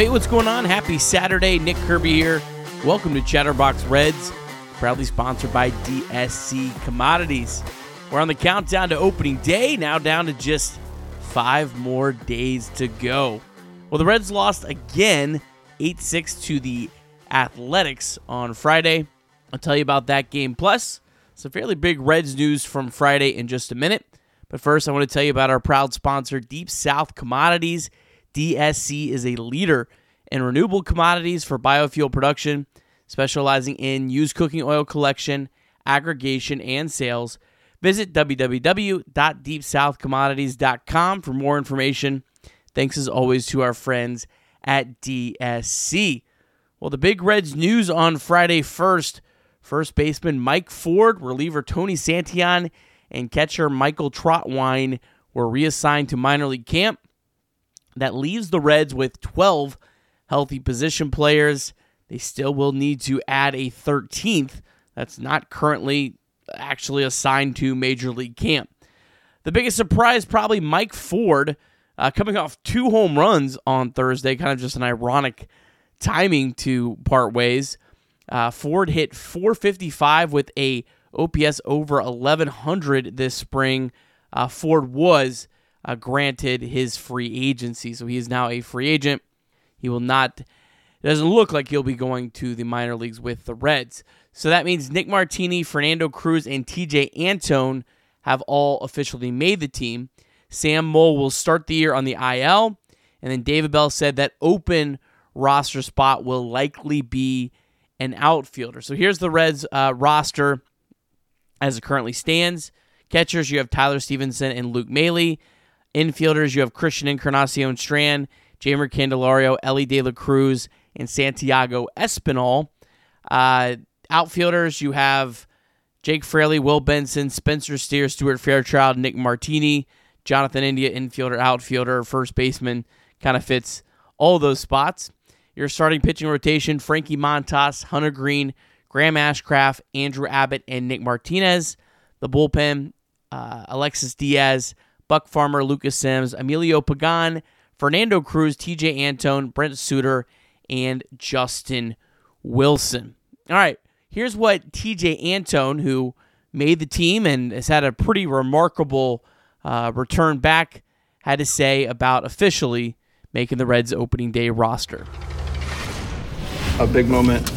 Hey, what's going on? Happy Saturday. Nick Kirby here. Welcome to Chatterbox Reds, proudly sponsored by DSC Commodities. We're on the countdown to opening day, now down to just 5 more days to go. Well, the Reds lost again, 8-6 to the Athletics on Friday. I'll tell you about that game, plus some fairly big Reds news from Friday in just a minute. But first, I want to tell you about our proud sponsor, Deep South Commodities. DSC is a leader in renewable commodities for biofuel production, specializing in used cooking oil collection, aggregation, and sales. Visit www.deepsouthcommodities.com for more information. Thanks as always to our friends at DSC. Well, the big Reds news on Friday first baseman Mike Ford, reliever Tony Santillan, and catcher Michael Trotwine were reassigned to minor league camp. That leaves the Reds with 12 healthy position players. They still will need to add a 13th that's not currently actually assigned to Major League camp. The biggest surprise, probably Mike Ford, coming off 2 home runs on Thursday, kind of just an ironic timing to part ways. Ford hit .455 with a OPS over 1,100 this spring. Ford was granted his free agency, so he is now a free agent. He will not, it doesn't look like he'll be going to the minor leagues with the Reds. So that means Nick Martini, Fernando Cruz, and TJ Antone have all officially made the team. Sam Moll will start the year on the IL, and then David Bell said that open roster spot will likely be an outfielder. So here's the Reds roster as it currently stands. Catchers, you have Tyler Stevenson and Luke Maile. Infielders, you have Christian Encarnacion Strand, Jeimer Candelario, Elly De La Cruz, and Santiago Espinal. Outfielders, you have Jake Fraley, Will Benson, Spencer Steer, Stuart Fairchild, Nick Martini, Jonathan India, infielder, outfielder, first baseman, kind of fits all those spots. Your starting pitching rotation, Frankie Montas, Hunter Green, Graham Ashcraft, Andrew Abbott, and Nick Martinez. The bullpen, Alexis Diaz, Buck Farmer, Lucas Sims, Emilio Pagan, Fernando Cruz, TJ Antone, Brent Suter, and Justin Wilson. All right, here's what TJ Antone, who made the team and has had a pretty remarkable return back, had to say about officially making the Reds opening day roster. A big moment.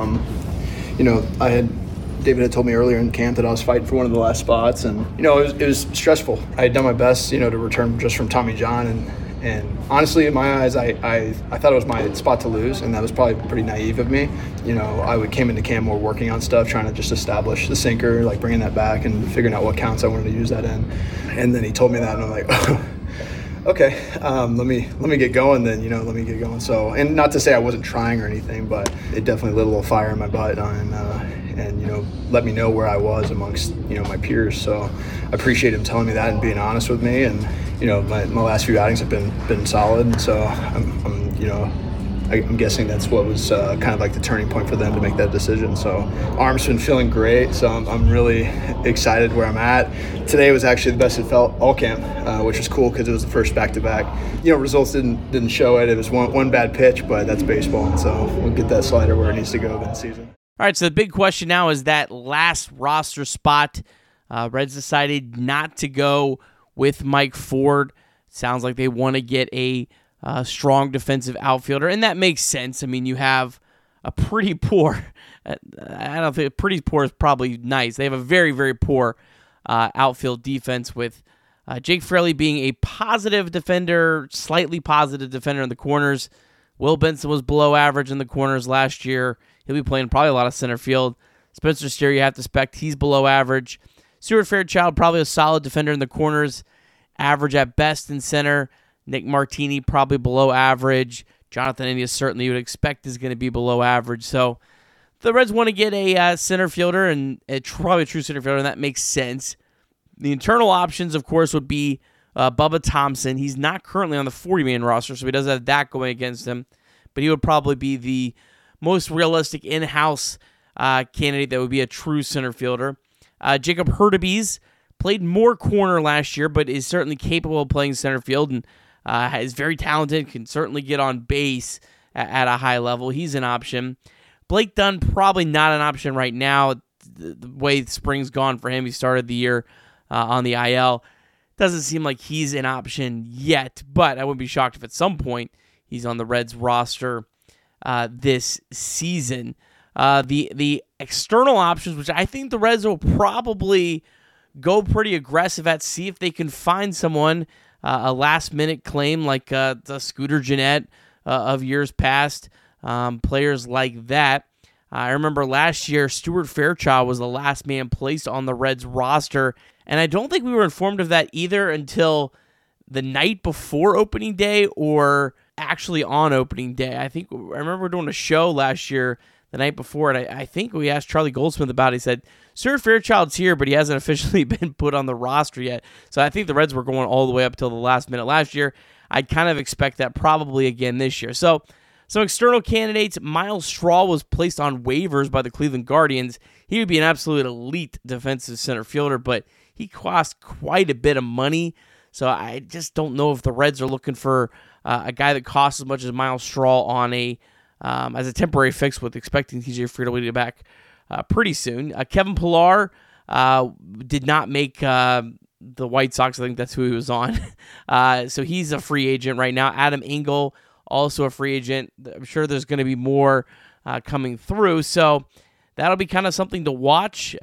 David had told me earlier in camp that I was fighting for one of the last spots, and it was stressful. I had done my best, to return just from Tommy John, and honestly, in my eyes, I thought it was my spot to lose, and that was probably pretty naive of me. I came into camp more working on stuff, trying to just establish the sinker, like bringing that back and figuring out what counts I wanted to use that in. And then he told me that, and I'm like, okay, let me get going then, let me get going. So, and not to say I wasn't trying or anything, but it definitely lit a little fire in my butt and let me know where I was amongst, my peers. So I appreciate him telling me that and being honest with me. And, my last few outings have been solid. And so I'm guessing that's what was kind of like the turning point for them to make that decision. So arm's been feeling great. So I'm really excited where I'm at. Today was actually the best it felt all camp, which was cool because it was the first back-to-back. Results didn't show it. It was one bad pitch, but that's baseball. And so we'll get that slider where it needs to go in the season. All right, so the big question now is that last roster spot. Reds decided not to go with Mike Ford. Sounds like they want to get a strong defensive outfielder, and that makes sense. I mean, you have a pretty poor, I don't think pretty poor is probably nice. They have a very, very poor outfield defense with Jake Fraley being a positive defender, slightly positive defender in the corners. Will Benson was below average in the corners last year. He'll be playing probably a lot of center field. Spencer Steer, you have to expect he's below average. Stuart Fairchild, probably a solid defender in the corners, average at best in center. Nick Martini, probably below average. Jonathan India, certainly you would expect is going to be below average. So the Reds want to get a center fielder, and probably a true center fielder, and that makes sense. The internal options, of course, would be Bubba Thompson. He's not currently on the 40-man roster, so he doesn't have that going against him. But he would probably be the most realistic in-house candidate that would be a true center fielder. Jacob Hurtubise played more corner last year, but is certainly capable of playing center field. And is very talented, can certainly get on base at a high level. He's an option. Blake Dunn, probably not an option right now. The way spring's gone for him, he started the year on the IL. Doesn't seem like he's an option yet, but I wouldn't be shocked if at some point he's on the Reds roster this season. The external options, which I think the Reds will probably go pretty aggressive at, see if they can find someone, a last-minute claim like the Scooter Gennett of years past, players like that. I remember last year, Stuart Fairchild was the last man placed on the Reds roster, and I don't think we were informed of that either until the night before opening day or actually on opening day. I remember doing a show last year the night before, and I think we asked Charlie Goldsmith about it. He said, Stuart Fairchild's here, but he hasn't officially been put on the roster yet. So I think the Reds were going all the way up till the last minute last year. I'd kind of expect that probably again this year. So some external candidates, Miles Straw was placed on waivers by the Cleveland Guardians. He would be an absolute elite defensive center fielder, but he cost quite a bit of money. So I just don't know if the Reds are looking for a guy that costs as much as Miles Straw on as a temporary fix, with expecting TJ Friedl to get back pretty soon. Kevin Pillar did not make the White Sox. I think that's who he was on. So he's a free agent right now. Adam Engel, also a free agent. I'm sure there's going to be more coming through. So that'll be kind of something to watch.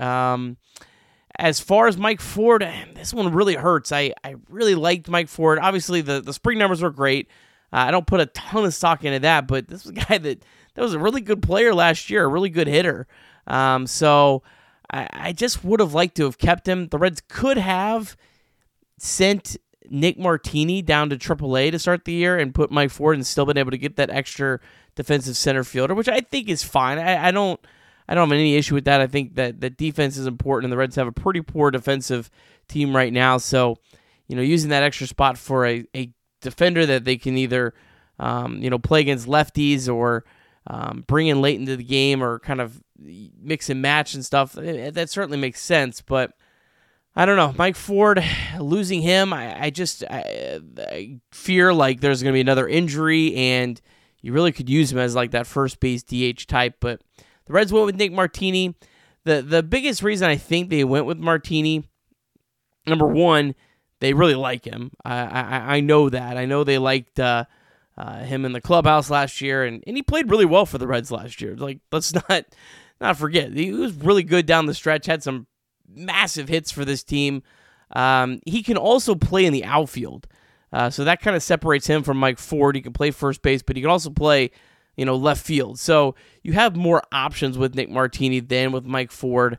As far as Mike Ford, this one really hurts. I really liked Mike Ford. Obviously, the spring numbers were great. I don't put a ton of stock into that, but this was a guy that was a really good player last year, a really good hitter. So I just would have liked to have kept him. The Reds could have sent Nick Martini down to AAA to start the year and put Mike Ford and still been able to get that extra defensive center fielder, which I think is fine. I don't have any issue with that. I think that defense is important, and the Reds have a pretty poor defensive team right now. So, using that extra spot for a defender that they can either, play against lefties or bring in late into the game or kind of mix and match and stuff, that certainly makes sense. But I don't know. Mike Ford, losing him, I fear like there's going to be another injury, and you really could use him as like that first base DH type. But the Reds went with Nick Martini. The biggest reason I think they went with Martini, number one, they really like him. I know that. I know they liked him in the clubhouse last year, and he played really well for the Reds last year. Like, let's not forget. He was really good down the stretch, had some massive hits for this team. He can also play in the outfield, so that kind of separates him from Mike Ford. He can play first base, but he can also play left field. So you have more options with Nick Martini than with Mike Ford.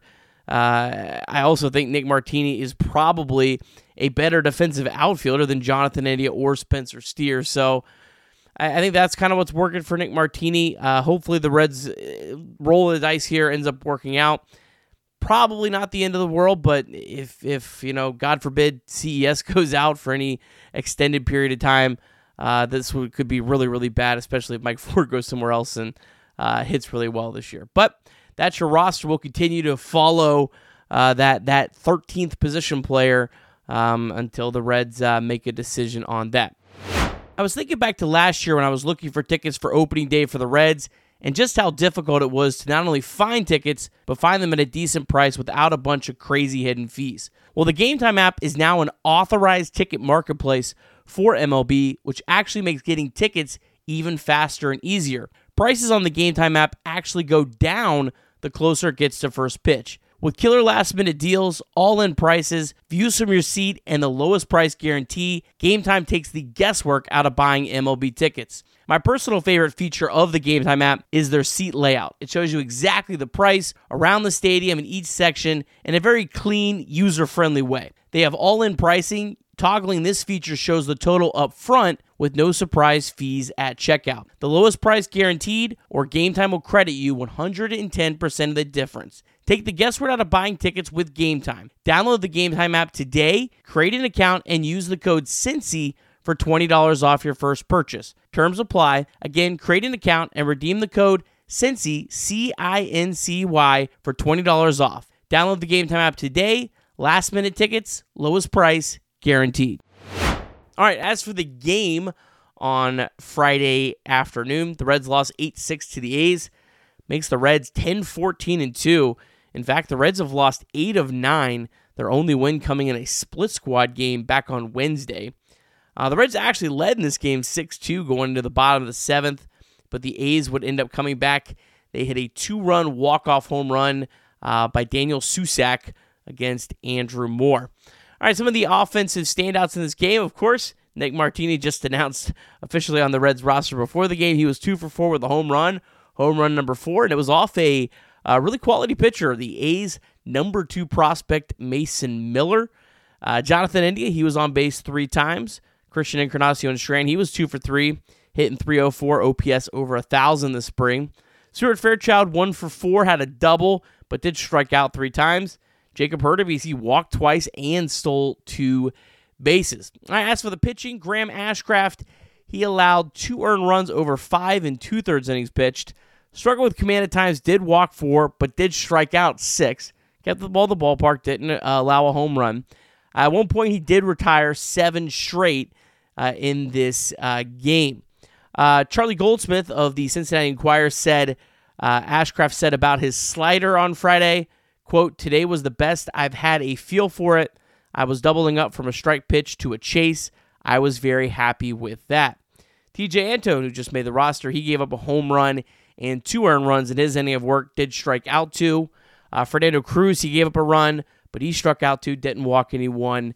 I also think Nick Martini is probably a better defensive outfielder than Jonathan India or Spencer Steer. So I think that's kind of what's working for Nick Martini. Hopefully the Reds roll the dice here, ends up working out. Probably not the end of the world, but if God forbid, CES goes out for any extended period of time, this could be really, really bad, especially if Mike Ford goes somewhere else and hits really well this year. But that's your roster. We'll continue to follow that 13th position player until the Reds make a decision on that. I was thinking back to last year when I was looking for tickets for opening day for the Reds, and just how difficult it was to not only find tickets, but find them at a decent price without a bunch of crazy hidden fees. Well, the Game Time app is now an authorized ticket marketplace for MLB, which actually makes getting tickets even faster and easier. Prices on the Game Time app actually go down the closer it gets to first pitch. With killer last-minute deals, all-in prices, views from your seat, and the lowest price guarantee, Game Time takes the guesswork out of buying MLB tickets. My personal favorite feature of the Game Time app is their seat layout. It shows you exactly the price around the stadium in each section in a very clean, user-friendly way. They have all-in pricing. Toggling this feature shows the total up front with no surprise fees at checkout. The lowest price guaranteed, or Game Time will credit you 110% of the difference. Take the guesswork out of buying tickets with Game Time. Download the Game Time app today, create an account, and use the code CINCY for $20 off your first purchase. Terms apply. Again, create an account and redeem the code CINCY, CINCY, for $20 off. Download the Game Time app today. Last minute tickets, lowest price, guaranteed. All right, as for the game on Friday afternoon, the Reds lost 8-6 to the A's. Makes the Reds 10-14-2. In fact, the Reds have lost 8 of 9, their only win coming in a split squad game back on Wednesday. The Reds actually led in this game 6-2 going into the bottom of the 7th, but the A's would end up coming back. They hit a 2-run walk-off home run by Daniel Susac against Andrew Moore. All right, some of the offensive standouts in this game, of course, Nick Martini just announced officially on the Reds roster before the game he was 2 for 4 with a home run number 4, and it was off a really quality pitcher, the A's number 2 prospect, Mason Miller. Jonathan India, he was on base 3 times. Christian Encarnacion Strand, he was 2 for 3, hitting .304 OPS over 1,000 this spring. Stuart Fairchild, 1 for 4, had a double, but did strike out 3 times. Jacob Hurtubise, he walked twice and stole 2 bases. As for the pitching, Graham Ashcraft, he allowed 2 earned runs over 5 2/3 innings pitched. Struggled with command at times, did walk 4, but did strike out 6. Kept the ball in the ballpark, didn't allow a home run. At one point, he did retire 7 straight in this game. Charlie Goldsmith of the Cincinnati Enquirer said, Ashcraft said about his slider on Friday, quote, "Today was the best I've had a feel for it. I was doubling up from a strike pitch to a chase. I was very happy with that." TJ Antone, who just made the roster, he gave up a home run and 2 earned runs in his inning of work, did strike out 2. Fernando Cruz, he gave up a run, but he struck out 2, didn't walk anyone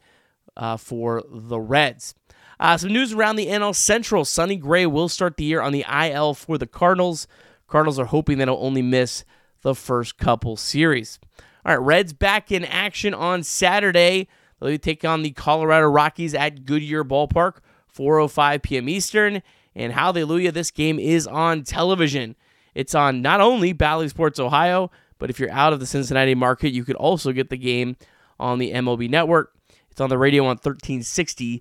for the Reds. Some news around the NL Central. Sonny Gray will start the year on the IL for the Cardinals. Cardinals are hoping that he'll only miss the first couple series. All right, Reds back in action on Saturday. They'll take on the Colorado Rockies at Goodyear Ballpark, 4:05 p.m. Eastern. And hallelujah, this game is on television. It's on not only Bally Sports Ohio, but if you're out of the Cincinnati market, you could also get the game on the MLB Network. It's on the radio on 1360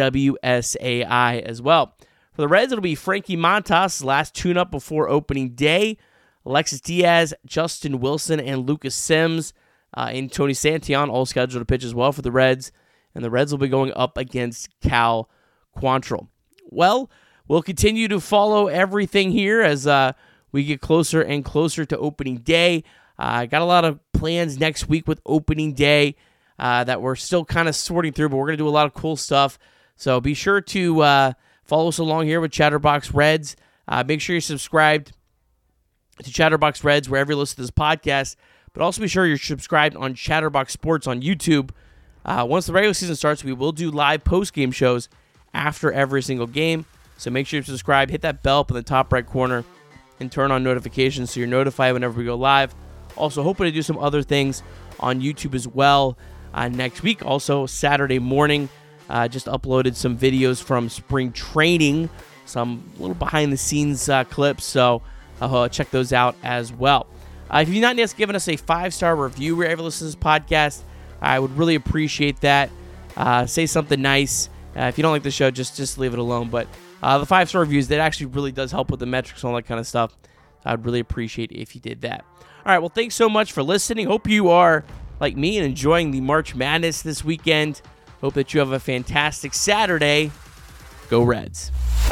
WSAI as well. For the Reds, it'll be Frankie Montas' last tune-up before opening day. Alexis Diaz, Justin Wilson, and Lucas Sims and Tony Santillan all scheduled to pitch as well for the Reds. And the Reds will be going up against Cal Quantrill. Well, we'll continue to follow everything here as we get closer and closer to opening day. Got a lot of plans next week with opening day that we're still kind of sorting through, but we're going to do a lot of cool stuff. So be sure to follow us along here with Chatterbox Reds. Make sure you're subscribed to Chatterbox Reds wherever you listen to this podcast, but also be sure you're subscribed on Chatterbox Sports on YouTube. Once the regular season starts, we will do live post-game shows after every single game. So make sure you subscribe, hit that bell up in the top right corner, and turn on notifications so you're notified whenever we go live. Also, hoping to do some other things on YouTube as well next week. Also, Saturday morning, just uploaded some videos from spring training, some little behind-the-scenes clips, so check those out as well. If you've not yet given us a 5-star review wherever you listen to this podcast, I would really appreciate that. Say something nice. If you don't like the show, just leave it alone. But the 5-star reviews, that actually really does help with the metrics and all that kind of stuff. I'd really appreciate it if you did that. All right, well, thanks so much for listening. Hope you are, like me, and enjoying the March Madness this weekend. Hope that you have a fantastic Saturday. Go Reds.